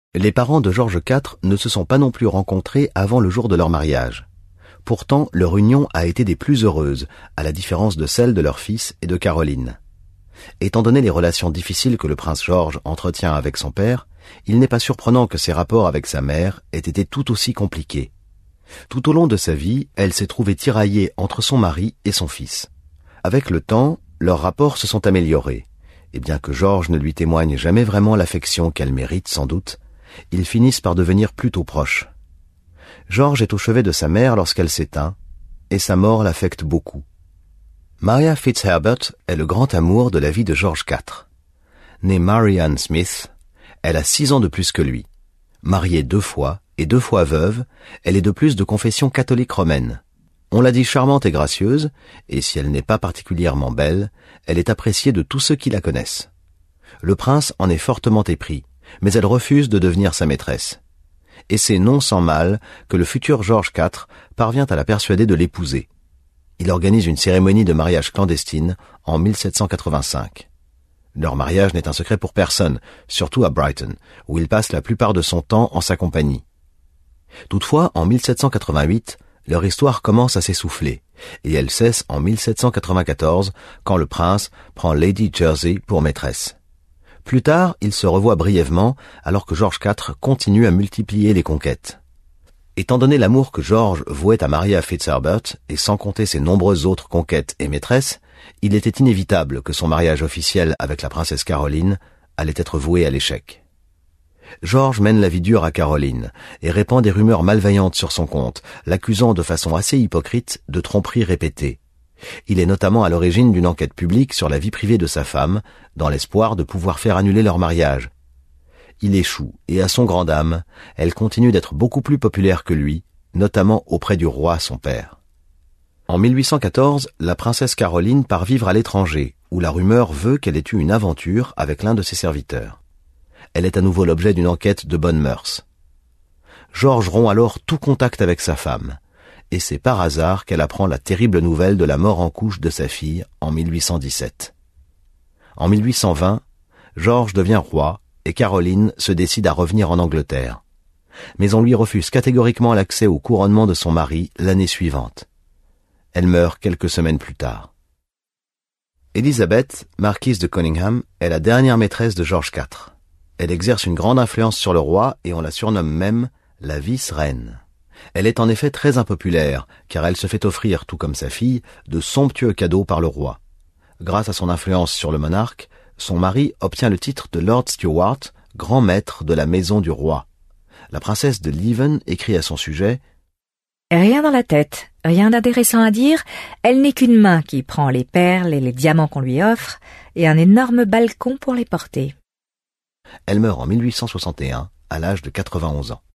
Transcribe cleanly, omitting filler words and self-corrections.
Les parents de George IV ne se sont pas non plus rencontrés avant le jour de leur mariage. Pourtant, leur union a été des plus heureuses, à la différence de celle de leur fils et de Caroline. Étant donné les relations difficiles que le prince George entretient avec son père, il n'est pas surprenant que ses rapports avec sa mère aient été tout aussi compliqués. Tout au long de sa vie, elle s'est trouvée tiraillée entre son mari et son fils. Avec le temps, leurs rapports se sont améliorés, et bien que George ne lui témoigne jamais vraiment l'affection qu'elle mérite sans doute, ils finissent par devenir plutôt proches. George est au chevet de sa mère lorsqu'elle s'éteint, et sa mort l'affecte beaucoup. Maria Fitzherbert est le grand amour de la vie de George IV. Née Marianne Smith, elle a 6 ans de plus que lui. Mariée 2 fois et 2 fois veuve, elle est de plus de confession catholique romaine. On la dit charmante et gracieuse, et si elle n'est pas particulièrement belle, elle est appréciée de tous ceux qui la connaissent. Le prince en est fortement épris, mais elle refuse de devenir sa maîtresse. Et c'est non sans mal que le futur George IV parvient à la persuader de l'épouser. Il organise une cérémonie de mariage clandestine en 1785. Leur mariage n'est un secret pour personne, surtout à Brighton, où il passe la plupart de son temps en sa compagnie. Toutefois, en 1788, leur histoire commence à s'essouffler, et elle cesse en 1794, quand le prince prend Lady Jersey pour maîtresse. Plus tard, ils se revoient brièvement, alors que George IV continue à multiplier les conquêtes. Étant donné l'amour que George vouait à Maria Fitzherbert, et sans compter ses nombreuses autres conquêtes et maîtresses, il était inévitable que son mariage officiel avec la princesse Caroline allait être voué à l'échec. George mène la vie dure à Caroline et répand des rumeurs malveillantes sur son compte, l'accusant de façon assez hypocrite de tromperies répétées. Il est notamment à l'origine d'une enquête publique sur la vie privée de sa femme, dans l'espoir de pouvoir faire annuler leur mariage. Il échoue, et à son grand dam, elle continue d'être beaucoup plus populaire que lui, notamment auprès du roi son père. En 1814, la princesse Caroline part vivre à l'étranger, où la rumeur veut qu'elle ait eu une aventure avec l'un de ses serviteurs. Elle est à nouveau l'objet d'une enquête de bonnes mœurs. George rompt alors tout contact avec sa femme, et c'est par hasard qu'elle apprend la terrible nouvelle de la mort en couche de sa fille en 1817. En 1820, George devient roi et Caroline se décide à revenir en Angleterre. Mais on lui refuse catégoriquement l'accès au couronnement de son mari l'année suivante. Elle meurt quelques semaines plus tard. Elizabeth, marquise de Conyngham, est la dernière maîtresse de George IV. Elle exerce une grande influence sur le roi et on la surnomme même la vice-reine. Elle est en effet très impopulaire, car elle se fait offrir, tout comme sa fille, de somptueux cadeaux par le roi. Grâce à son influence sur le monarque, son mari obtient le titre de Lord Stewart, grand maître de la maison du roi. La princesse de Leven écrit à son sujet « Rien dans la tête, rien d'intéressant à dire, elle n'est qu'une main qui prend les perles et les diamants qu'on lui offre, et un énorme balcon pour les porter. » Elle meurt en 1861, à l'âge de 91 ans.